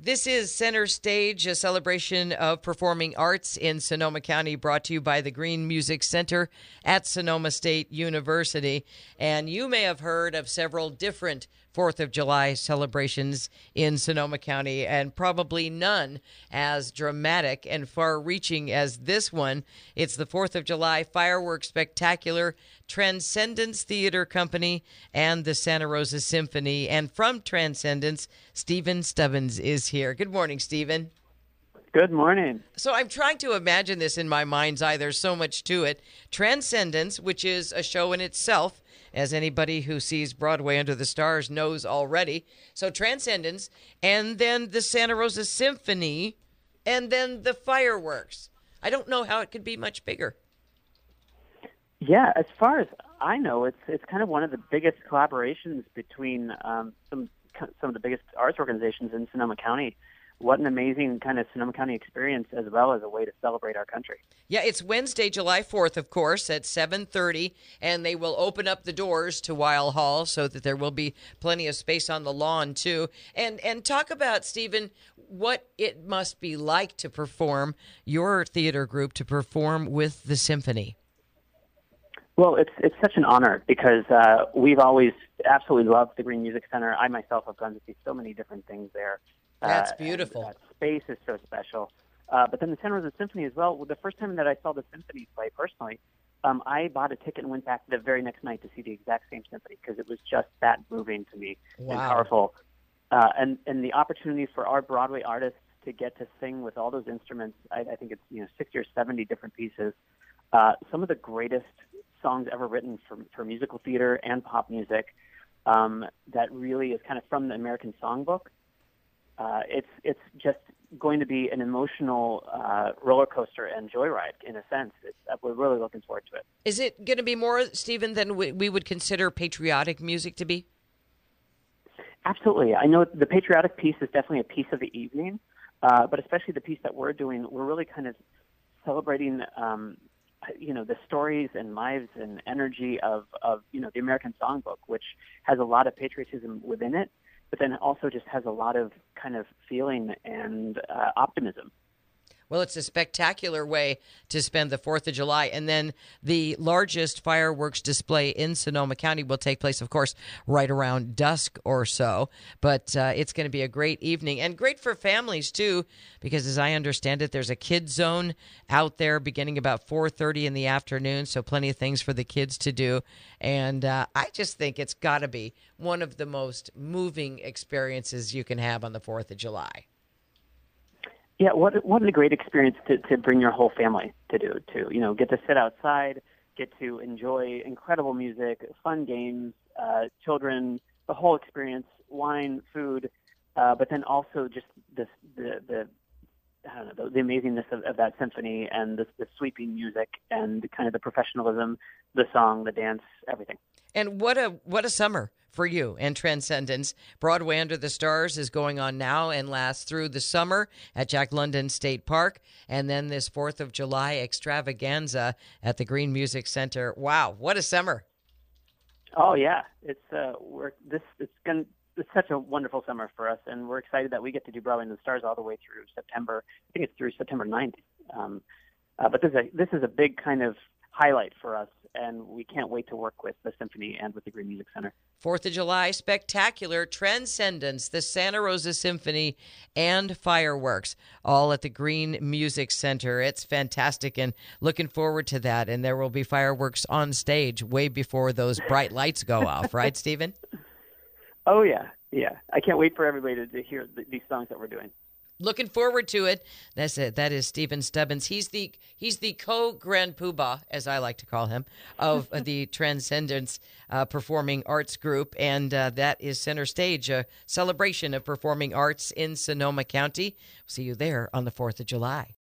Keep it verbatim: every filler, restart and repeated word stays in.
This is Center Stage, a celebration of performing arts in Sonoma County, brought to you by the Green Music Center at Sonoma State University. And you may have heard of several different Fourth of July celebrations in Sonoma County, and probably none as dramatic and far-reaching as this one. It's the Fourth of July Fireworks Spectacular, Transcendence Theater Company, and the Santa Rosa Symphony. And from Transcendence, Stephen Stubbins is here. Good morning, Stephen. Good morning. So I'm trying to imagine this in my mind's eye. There's so much to it. Transcendence, which is a show in itself, as anybody who sees Broadway Under the Stars knows already. So Transcendence, and then the Santa Rosa Symphony, and then the fireworks. I don't know how it could be much bigger. Yeah, as far as I know, it's it's kind of one of the biggest collaborations between um, some some of the biggest arts organizations in Sonoma County. What an amazing kind of Sonoma County experience, as well as a way to celebrate our country. Yeah, it's Wednesday, July fourth, of course, at seven thirty, and they will open up the doors to Weil Hall so that there will be plenty of space on the lawn, too. And and talk about, Stephen, what it must be like to perform, your theater group, to perform with the symphony. Well, it's it's such an honor because uh, we've always absolutely loved the Green Music Center. I myself have gone to see so many different things there. That's uh, beautiful. That space is so special. Uh, but then the Santa Rosa Symphony as well. The first time that I saw the symphony play personally, um, I bought a ticket and went back the very next night to see the exact same symphony because it was just that moving to me Wow. and powerful. Uh, and and the opportunity for our Broadway artists to get to sing with all those instruments. I, I think it's you know sixty or seventy different pieces. Uh, some of the greatest songs ever written for for musical theater and pop music. Um, that really is kind of from the American Songbook. Uh, it's it's just going to be an emotional uh, roller coaster and joyride in a sense. It's, uh, we're really looking forward to it. Is it going to be more, Stephen, than we, we would consider patriotic music to be? Absolutely. I know the patriotic piece is definitely a piece of the evening, uh, but especially the piece that we're doing, we're really kind of celebrating, um, you know, the stories and lives and energy of, of, you know, the American Songbook, which has a lot of patriotism within it, but then also just has a lot of kind of feeling and uh, optimism. Well, it's a spectacular way to spend the fourth of July. And then the largest fireworks display in Sonoma County will take place, of course, right around dusk or so. But uh, it's going to be a great evening and great for families, too, because as I understand it, there's a kids zone out there beginning about four thirty in the afternoon. So plenty of things for the kids to do. And uh, I just think it's got to be one of the most moving experiences you can have on the fourth of July. Yeah, what what a great experience to, to bring your whole family to do, to, you know, get to sit outside, get to enjoy incredible music, fun games, uh, children, the whole experience, wine, food, uh, but then also just this, the, the, I don't know, the, the amazingness of, of that symphony and the, the sweeping music and kind of the professionalism, the song, the dance, everything. And what a what a summer for you and Transcendence. Broadway Under the Stars is going on now and lasts through the summer at Jack London State Park. And then this fourth of July extravaganza at the Green Music Center. Wow, what a summer. Oh, yeah. It's uh, we're this it's going it's such a wonderful summer for us, and we're excited that we get to do Broadway Under the Stars all the way through September. I think it's through September ninth. Um, uh, but this is, a, this is a big kind of highlight for us, and we can't wait to work with the Symphony and with the Green Music Center. fourth of July Spectacular, Transcendence, the Santa Rosa Symphony, and fireworks, all at the Green Music Center. It's fantastic, and looking forward to that. And there will be fireworks on stage way before those bright lights go off, right, Stephen? Oh, yeah, yeah. I can't wait for everybody to, to hear th- these songs that we're doing. Looking forward to it. That's it. That is Stephen Stubbins. He's the he's the co-grand poobah, as I like to call him, of the Transcendence uh, Performing Arts Group, and uh, that is Center Stage, a celebration of performing arts in Sonoma County. See you there on the fourth of July.